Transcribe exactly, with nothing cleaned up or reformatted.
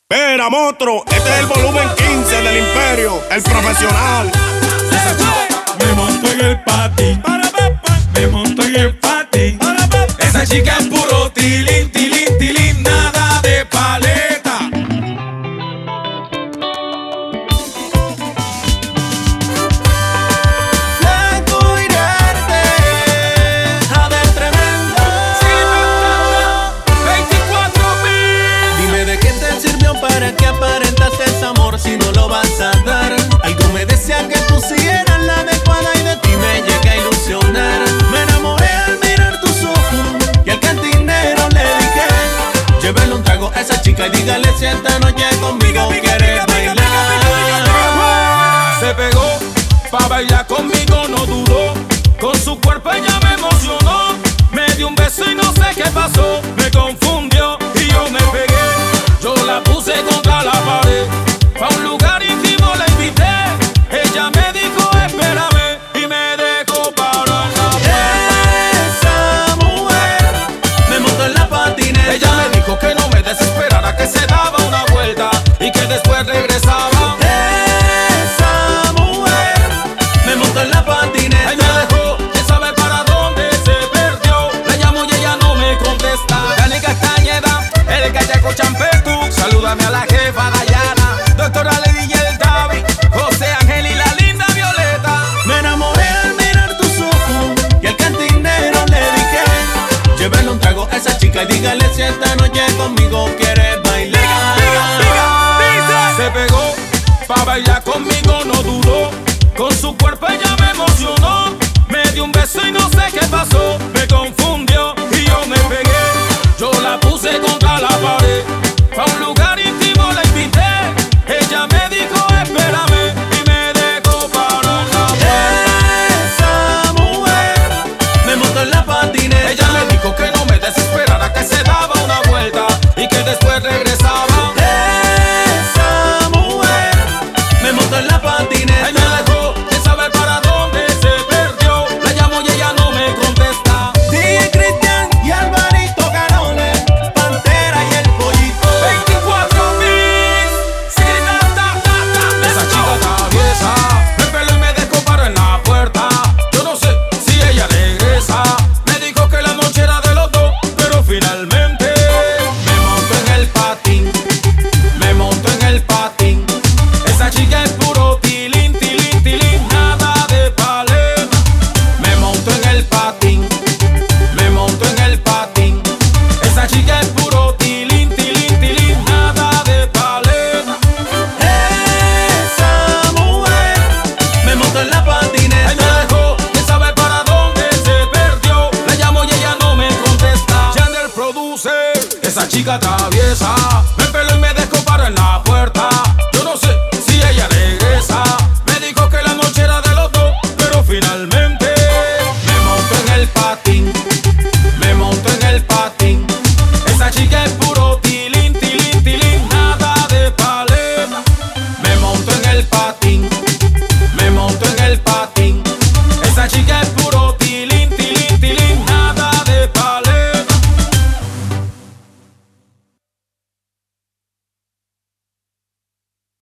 Espera, monstruo, este es el volumen quince del Imperio, el profesional. Me monto en el patín, me monto en el patín. Esa chica es puro tilín, tilín, tilín, nada de paleta. Blanco y verde, jade tremendo. veinticuatro mil. Dime de qué te sirvió para que aparentaste ese amor si no lo vas a dar. Algo me decía que tú sí eras la adecuada y de ti me llegué a ilusionar. Me enamoré al mirar tus ojos y al cantinero le dije: llévele un trago a esa chica y dígale si esta noche conmigo quiere bailar. Se pegó pa' bailar conmigo, no dudó. Con su cuerpo ella me emocionó. Me dio un beso y no sé qué pasó. Me confundió y yo me pegué. Yo la puse contra la pared. Pa' un lugar íntimo la invité. Ella me dijo espérame y me dejó parar la puerta. Esa mujer me montó en la patineta. Ella me dijo que no me desesperara, que se daba una vuelta y que después regresaba. Esa mujer me montó en la patineta. Ella me dejó, que sabe para dónde se perdió. La llamo y ella no me contesta. Dani Castañeda, el Callaco Champetu. Salúdame a la jefa Dayana, doctora Lady y el David, José Ángel y la linda Violeta. Me enamoré al mirar tus ojos y al cantinero le dije: llévele un trago a esa chica y dígale si esta noche conmigo quiere bailar. Se pegó pa' bailar conmigo, no dudó. Con su cuerpo ella me emocionó. Me dio un beso y no sé qué pasó. Me confundió y yo me pegué. Yo la puse contra la pared. Pa' un lugar íntimo la invité. Ella me dijo espérame y me dejó parar la puerta. Esa mujer me montó en la patineta. Ella me dijo que no me desesperara, que se daba una vuelta y que después regresaba. Esa mujer me montó en la patineta. Ella me dejó, sin saber para dónde se perdió. La llamo y ella no me contesta. D J Cristian y Alvarito Carones, Pantera y el Pollito. veinticuatro mil. Sí, ta, ta, ta, ta. Esa chica traviesa me peló y me dejó parado en la puerta. Yo no sé si ella regresa. Me dijo que la noche era de los dos, pero finalmente me monto en el patín. Me monto en el patín. Esa chica es puro tilín, tilín, tilín, nada de paleta. Me monto en el patín. Me monto en el patín. Esa chica es puro tilín, tilín, tilín, nada de paleta. Esa mujer me montó en la patineta. Ella me dejó, que sabe para dónde se perdió. La llamo y ella no me contesta. Chandler produce, esa chica traviesa me peló y me dejó para en la